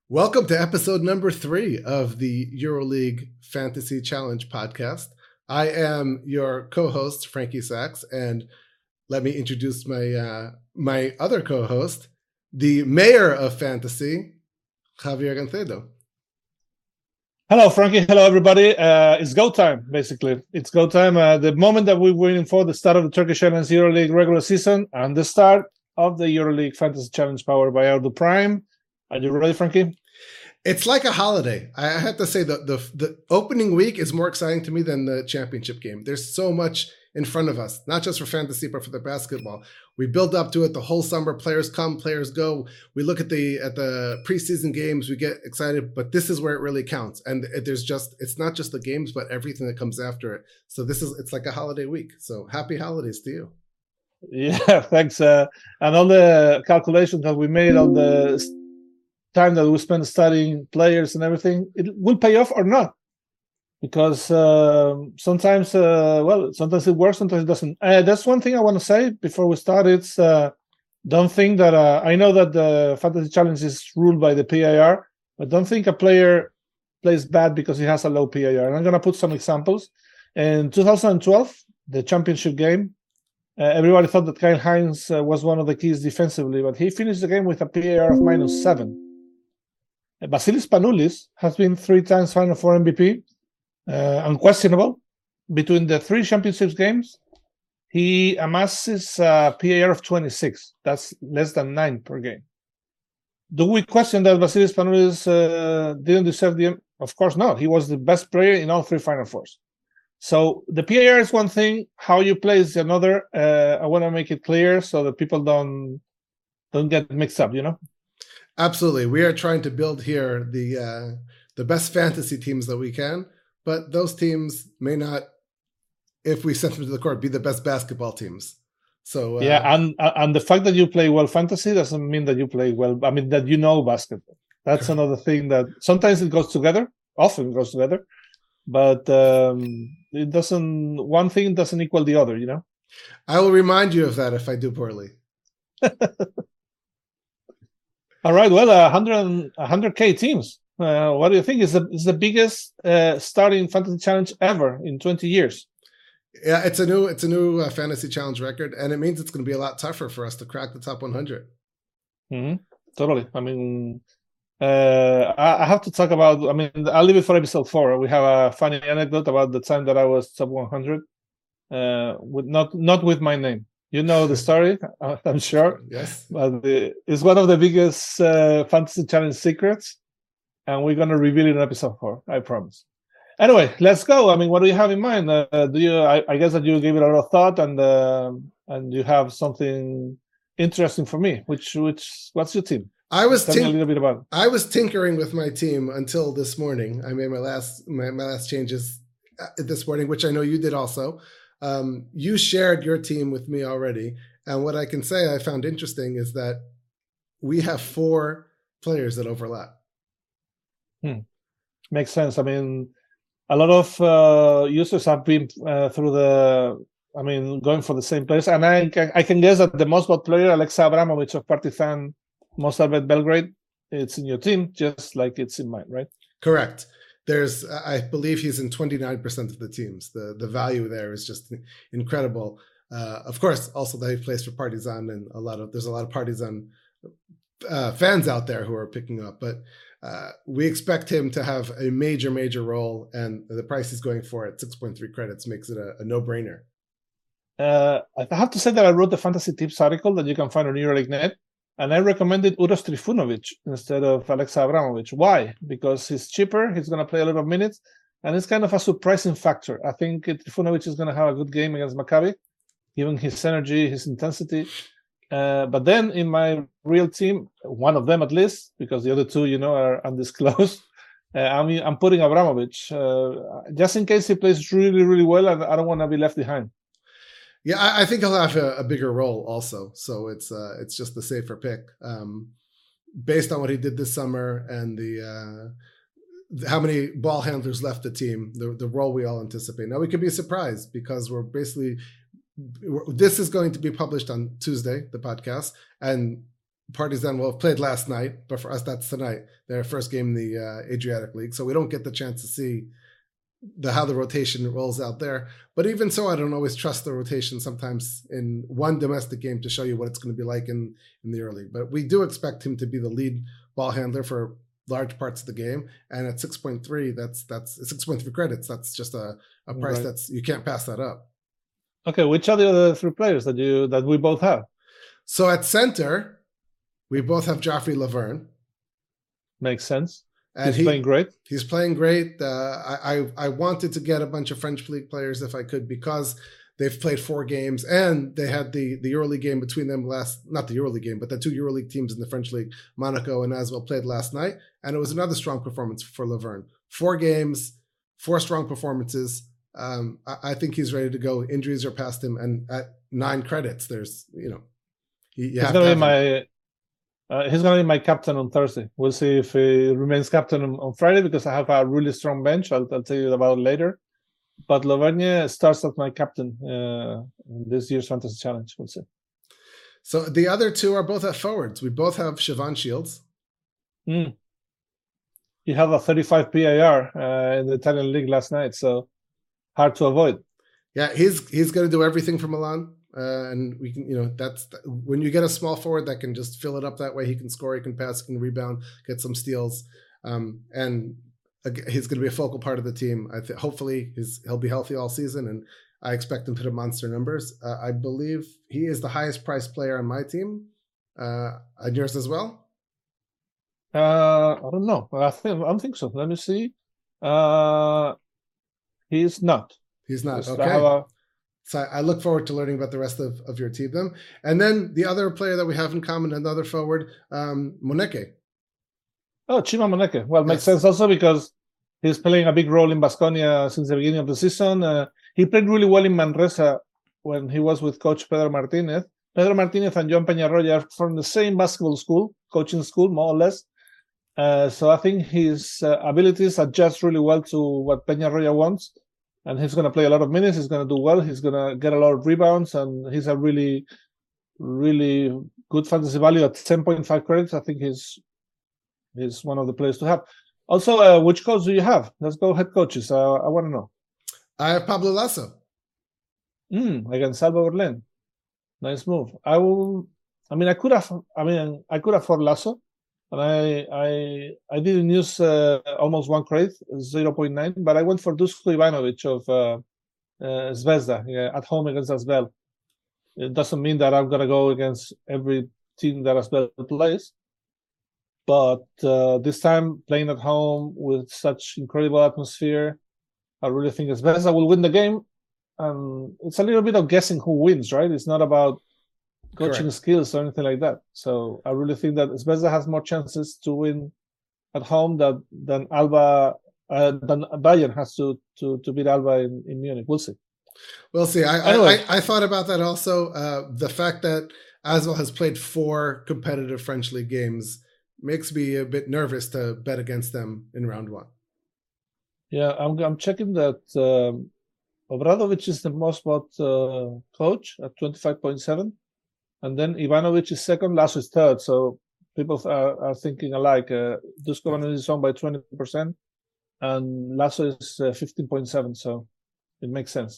Welcome to episode number 3 of the EuroLeague Fantasy Challenge podcast. I am your co-host, Frankie Sachs, and let me introduce my other co-host, the mayor of fantasy, Javier Gancedo. Hello, Frankie. Hello, everybody. It's go time, basically. It's go time. The moment that we're waiting for, the start of the Turkish Airlines EuroLeague regular season and the start of the EuroLeague Fantasy Challenge powered by Ardu Prime. Are you ready, Frankie? It's like a holiday. I have to say that the opening week is more exciting to me than the championship game. There's so much in front of us, not just for fantasy, but for the basketball. We build up to it the whole summer. Players come, players go. We look at the preseason games. We get excited, but this is where it really counts. And it's not just the games, but everything that comes after it. So it's like a holiday week. So happy holidays to you. Yeah, thanks. And all the calculations that we made on the time that we spent studying players and everything, it will pay off or not, because sometimes it works, sometimes it doesn't. That's one thing I want to say before we start. It's don't think that I know that the fantasy challenge is ruled by the PIR, but don't think a player plays bad because he has a low PIR. And I'm going to put some examples. In 2012, the championship game, everybody thought that Kyle Hines was one of the keys defensively, but he finished the game with a PIR of -7. Vasilis Panoulis has been 3 times Final Four MVP, unquestionable. Between the 3 championships games, he amasses a PAR of 26. That's less than 9 per game. Do we question that Vasilis Panoulis didn't deserve the? Of course not. He was the best player in all 3 Final Fours. So the PAR is one thing. How you play is another. I want to make it clear so that people don't get mixed up. Absolutely. We are trying to build here the best fantasy teams that we can, but those teams may not, if we send them to the court, be the best basketball teams. So and the fact that you play well fantasy doesn't mean that you play well. I mean, that you know basketball. That's another thing that sometimes it goes together, often goes together, but it doesn't. One thing doesn't equal the other. I will remind you of that if I do poorly. All right. Well, 100K teams. What do you think? Is the biggest starting fantasy challenge ever in 20 years? Yeah, it's a new fantasy challenge record, and it means it's going to be a lot tougher for us to crack the top 100. Mm-hmm. Totally. I mean, I have to talk about. I mean, I'll leave it for episode 4. We have a funny anecdote about the time that I was top 100, with not with my name. You know the story, I'm sure. Yes. But it's one of the biggest fantasy challenge secrets, and we're going to reveal it in episode 4. I promise. Anyway, let's go. I mean, what do you have in mind? I guess that you gave it a lot of thought, and you have something interesting for me. What's your team? Tell me a little bit about it. I was tinkering with my team until this morning. I made my last changes this morning, which I know you did also. You shared your team with me already, and what I can say I found interesting is that we have 4 players that overlap. Makes sense. I mean, a lot of users have been going for the same players, and I can guess that the most bought player, Alexa Abramovich of Partizan Mostarvet Belgrade, it's in your team, just like it's in mine, right? Correct. I believe he's in 29% of the teams. The value there is just incredible. Of course, also that he plays for Partizan, and there's a lot of Partizan fans out there who are picking up. But we expect him to have a major role, and the price he's going for at 6.3 credits makes it a no-brainer. I have to say that I wrote the Fantasy Tips article that you can find on EuroLeague.net. And I recommended Uros Trifunovic instead of Alexa Abramovich. Why? Because he's cheaper, he's going to play a lot of minutes, and it's kind of a surprising factor. I think Trifunovic is going to have a good game against Maccabi, given his energy, his intensity. But then in my real team, one of them at least, because the other 2, are undisclosed, I'm putting Abramovich, just in case he plays really, really well, and I don't want to be left behind. Yeah, I think he'll have a bigger role also. So it's just the safer pick, based on what he did this summer and the how many ball handlers left the team, the role we all anticipate. Now we could be surprised because this is going to be published on Tuesday, the podcast, and Partizan will have played last night, but for us that's tonight. Their first game in the Adriatic League, so we don't get the chance to see how the rotation rolls out there. But even so, I don't always trust the rotation sometimes in one domestic game to show you what it's going to be like in the EuroLeague. But we do expect him to be the lead ball handler for large parts of the game. And at 6.3, that's 6.3 credits. That's just a price that's you can't pass that up. Okay, which are the other three players that we both have? So at center, we both have Joffrey Laverne. Makes sense. And he's playing great. He's playing great. I wanted to get a bunch of French league players if I could, because they've played 4 games and they had the EuroLeague game between them not the EuroLeague game, but the 2 EuroLeague teams in the French league, Monaco and Asvel, played last night. And it was another strong performance for Laverne. 4 games, 4 strong performances. I think he's ready to go. Injuries are past him. And at 9 credits, there's, he's going to be my captain on Thursday. We'll see if he remains captain on Friday, because I have a really strong bench. I'll tell you about it later. But Lauvergne starts as my captain in this year's Fantasy Challenge. We'll see. So the other 2 are both at forwards. We both have Siobhan Shields. He had a 35 PIR in the Italian league last night, so hard to avoid. Yeah, he's going to do everything for Milan. And we can, that's when you get a small forward that can just fill it up that way. He can score, he can pass, he can rebound, get some steals, and he's going to be a focal part of the team. Hopefully he'll be healthy all season, and I expect him to put up monster numbers. I believe he is the highest priced player on my team. And yours as well? I don't know. I think so. Let me see. He's not. He's not. Okay. So I look forward to learning about the rest of your team then. And then the other player that we have in common, another forward, Moneke. Oh, Chima Moneke. Well, makes sense also because he's playing a big role in Baskonia since the beginning of the season. He played really well in Manresa when he was with Coach Pedro Martinez. Pedro Martinez and Joan Peñarroya are from the same basketball school, coaching school, more or less. So I think his abilities adjust really well to what Peñarroya wants. And he's going to play a lot of minutes. He's going to do well. He's going to get a lot of rebounds. And he's a really, really good fantasy value at 10.5 credits. I think he's one of the players to have. Also, which coach do you have? Let's go head coaches. I want to know. I have Pablo Lasso. Against Alba Berlin. Nice move. I could afford Lasso. And I didn't use almost 1 credit, 0.9, but I went for Dusko Ivanovic of Zvezda at home against Asvel. It doesn't mean that I'm going to go against every team that Asvel plays, but this time playing at home with such incredible atmosphere, I really think Zvezda will win the game. It's a little bit of guessing who wins, right? It's not about coaching skills or anything like that. So I really think that Zvezda has more chances to win at home than Alba, than Bayern has to beat Alba in Munich. We'll see. We'll see. I thought about that also. The fact that Asvel has played 4 competitive French league games makes me a bit nervous to bet against them in round 1. Yeah, I'm checking that Obradovic is the most bought coach at 25.7. And then Ivanovic is second, Lasso is third. So people are thinking alike. Dusko Ivanovic is on by 20%, and Lasso is 15.7. So it makes sense.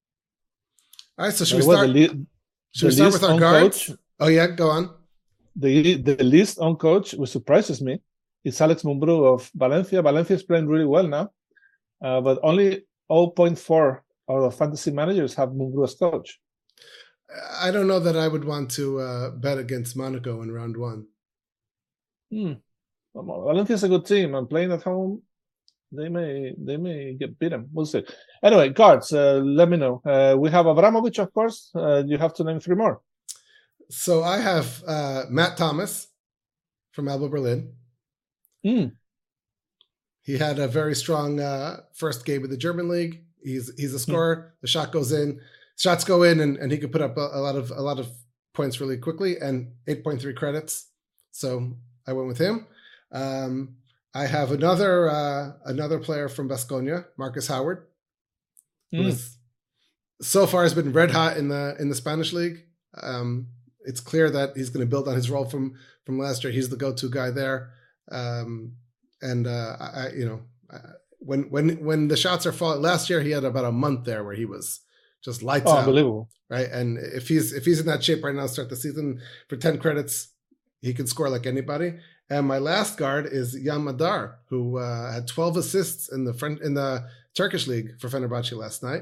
All right. So should we start with our guards? Coach, oh yeah, go on. The list on coach, which surprises me, is Alex Mumbrú of Valencia. Valencia is playing really well now, but only 0.4 out of fantasy managers have Mumbrú as coach. I don't know that I would want to bet against Monaco in round 1. Valencia's a good team, and playing at home, they may get beaten. We'll see. Anyway, guards, let me know. We have Abramovich, of course. You have to name 3 more. So I have Matt Thomas from Alba Berlin. He had a very strong first game of the German league. He's a scorer. The shots go in, and he could put up a lot of points really quickly, and 8.3 credits. So I went with him. I have another player from Baskonia, Marcus Howard, who so far has been red hot in the Spanish league. it's clear that he's going to build on his role from last year. He's the go-to guy there. When the shots are falling, last year he had about a month there where he was just lights out. Unbelievable. Right. And if he's in that shape right now, start the season for 10 credits, he can score like anybody. And my last guard is Jan Madar, who had 12 assists in the Turkish league for Fenerbahce last night.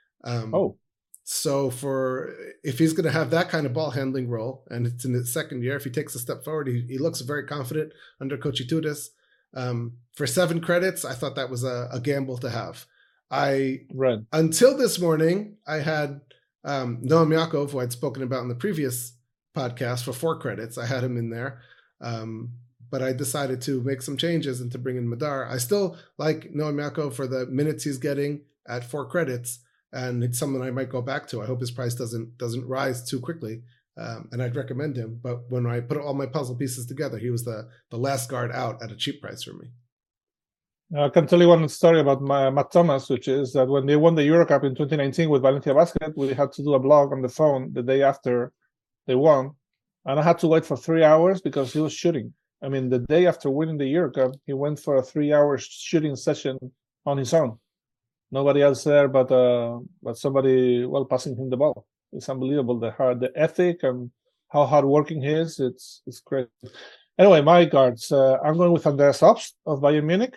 So if he's going to have that kind of ball handling role, and it's in his second year, if he takes a step forward, he looks very confident under Coach Itoudis. For 7 credits, I thought that was a gamble to have. Until this morning, I had Noam Yaakov, who I'd spoken about in the previous podcast, for 4 credits. I had him in there. But I decided to make some changes and to bring in Madar. I still like Noam Yaakov for the minutes he's getting at 4 credits, and it's something I might go back to. I hope his price doesn't rise too quickly, and I'd recommend him. But when I put all my puzzle pieces together, he was the last guard out at a cheap price for me. I can tell you one story about Matt Thomas, which is that when they won the Euro Cup in 2019 with Valencia Basket, we had to do a blog on the phone the day after they won, and I had to wait for 3 hours because he was shooting. I mean, the day after winning the Euro Cup, he went for a 3-hour shooting session on his own. Nobody else there, but somebody passing him the ball. It's unbelievable the ethic and how hardworking he is. It's great. Anyway, my guards. I'm going with Andreas Obst of Bayern Munich.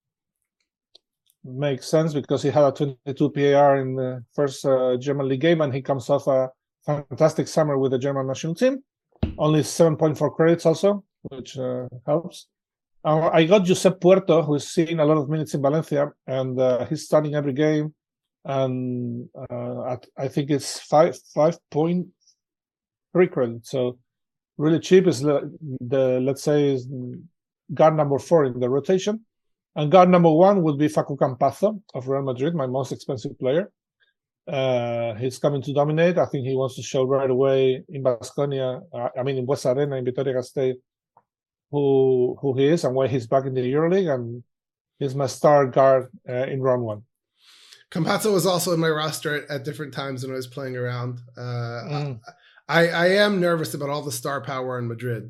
Makes sense because he had a 22 PAR in the first German league game, and he comes off a fantastic summer with the German national team. Only 7.4 credits also, which helps. I got Josep Puerto, who's seen a lot of minutes in Valencia, and he's starting every game. And I think it's 5.3 credits. So really cheap is let's say guard number 4 in the rotation. And guard number 1 would be Facu Campazzo of Real Madrid, my most expensive player. He's coming to dominate. I think he wants to show right away in Baskonia, in Buesa Arena, in Vitoria-Gasteiz, who he is and why he's back in the EuroLeague, and he's my star guard in round 1. Campazzo was also in my roster at different times when I was playing around. I am nervous about all the star power in Madrid.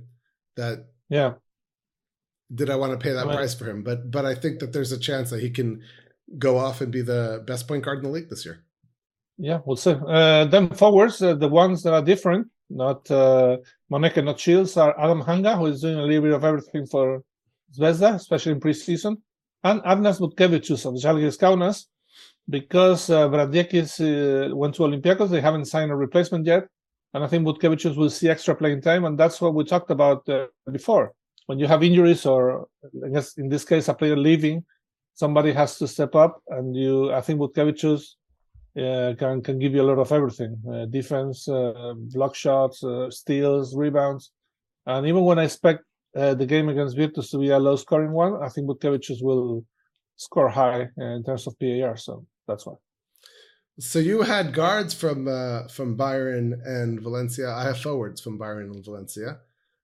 Did I want to pay that price for him? But I think that there's a chance that he can go off and be the best point guard in the league this year. Yeah, we'll see. Then forwards, the ones that are different, not Moneke, not Shields, are Adam Hanga, who is doing a little bit of everything for Zvezda, especially in preseason, and Arnas Butkevicius of Žalgiris Kaunas, because Bradiekis went to Olympiacos. They haven't signed a replacement yet, and I think Butkevicius will see extra playing time, and that's what we talked about before. When you have injuries, or I guess in this case a player leaving, somebody has to step up, and I think Butkevicius can give you a lot of everything: defense, block shots, steals, rebounds, and even when I expect the game against Virtus to be a low-scoring one, I think Butkevicius will score high in terms of PAR. So that's why. So you had guards from Bayern and Valencia. I have forwards from Bayern and Valencia.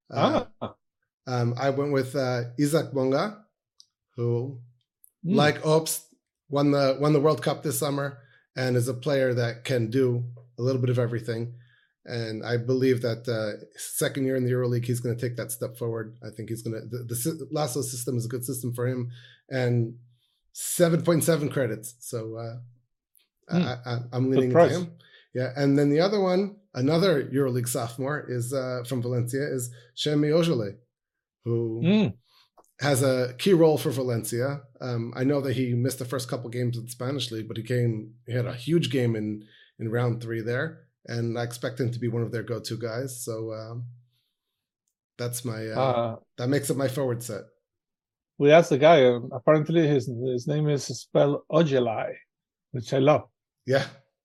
I went with Isaac Bonga, who, like Obst, won the World Cup this summer and is a player that can do a little bit of everything. And I believe that second year in the EuroLeague, he's going to take that step forward. I think he's going to. The Lasso system is a good system for him, and 7.7 credits. So I'm leaning into him. Yeah, and then the other one, another EuroLeague sophomore, is from Valencia, is Shemi Ojale, who has a key role for Valencia. I know that he missed the first couple games in the Spanish League, but he had a huge game in round 3 there, and I expect him to be one of their go-to guys. So that's my that makes up my forward set. We asked the guy. Apparently, his name is spelled Ojelai, which I love. Yeah.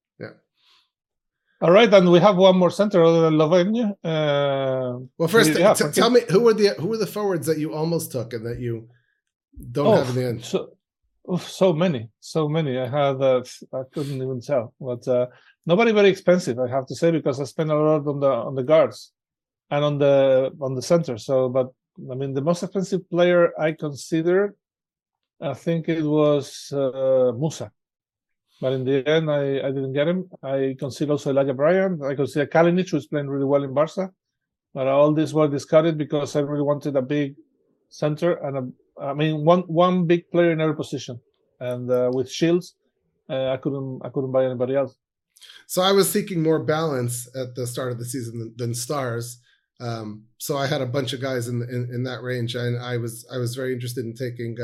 All right, and we have one more center other than Lovren. Well, first, tell me who were the forwards that you almost took and that you don't have in the end. So many. I had I couldn't even tell, but nobody very expensive, I have to say, because I spent a lot on the guards and on the center. So, but I mean, the most expensive player I considered, I think it was Musa. But in the end, I didn't get him. I consider also Elijah Bryant. I consider Kalinic, who's playing really well in Barca. But all these were discarded because I really wanted a big center and one big player in every position. And with Shields, I couldn't buy anybody else. So I was seeking more balance at the start of the season than stars. So I had a bunch of guys in that range, and I was very interested in taking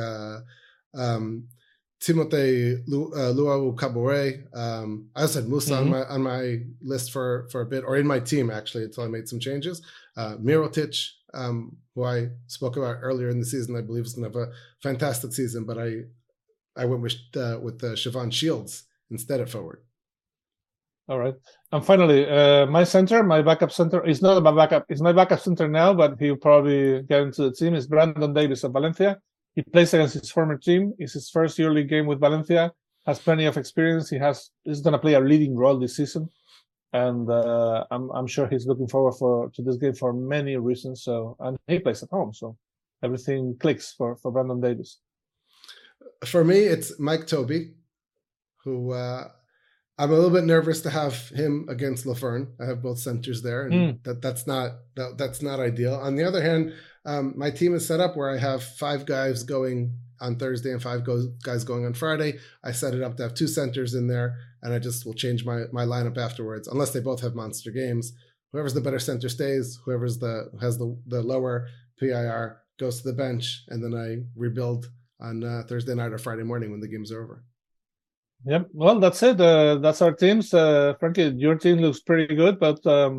Timothé Luau Kabore. I also had Musa on my list for a bit, or in my team actually, until I made some changes. Mirotic, who I spoke about earlier in the season, I believe is going to have a fantastic season, but I went with Siobhan Shields instead at forward. All right. And finally, my backup center is not my backup. It's my backup center now, but he'll probably get into the team. Is Brandon Davies of Valencia. He plays against his former team. It's his first yearly game with Valencia. Has plenty of experience. He's going to play a leading role this season, and I'm sure he's looking forward to this game for many reasons. So, and he plays at home, so everything clicks for Brandon Davies. For me, it's Mike Tobey, who I'm a little bit nervous to have him against LaFern. I have both centers there, and that's not ideal. On the other hand, my team is set up where I have 5 guys going on Thursday and 5 guys going on Friday. I set it up to have 2 centers in there, and I just will change my lineup afterwards, unless they both have monster games. Whoever's the better center stays. Whoever's has the lower PIR goes to the bench, and then I rebuild on Thursday night or Friday morning when the game's over. Yep. Well, that's it. That's our teams. Frankie, your team looks pretty good, but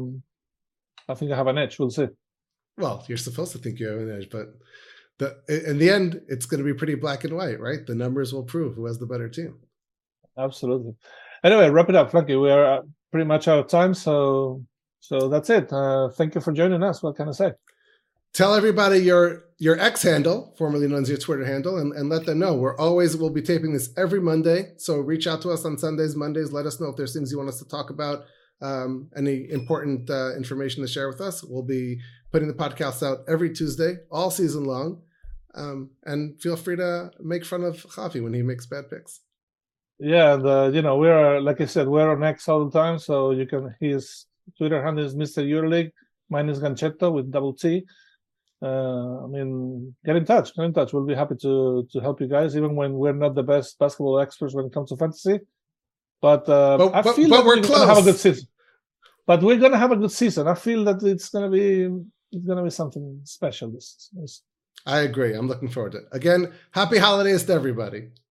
I think I have an edge. We'll see. Well, you're supposed to think you have an edge, but in the end, it's going to be pretty black and white, right? The numbers will prove who has the better team. Absolutely. Anyway, wrap it up, Frankie. We are pretty much out of time, so that's it. Thank you for joining us. What can I say? Tell everybody your X handle, formerly known as your Twitter handle, and let them know. We'll be taping this every Monday, so reach out to us on Sundays, Mondays. Let us know if there's things you want us to talk about, any important information to share with us. We'll be putting the podcast out every Tuesday, all season long, and feel free to make fun of Javi when he makes bad picks. Yeah, and we are, like I said, we're on X all the time, so you can. His Twitter handle is Mr. Euroleague. Mine is Ganchetto with double T. Get in touch. We'll be happy to help you guys, even when we're not the best basketball experts when it comes to fantasy. But I feel that we're going to have a good season. But we're going to have a good season. I feel that it's going to be something special. This. I agree. I'm looking forward to it. Again, happy holidays to everybody.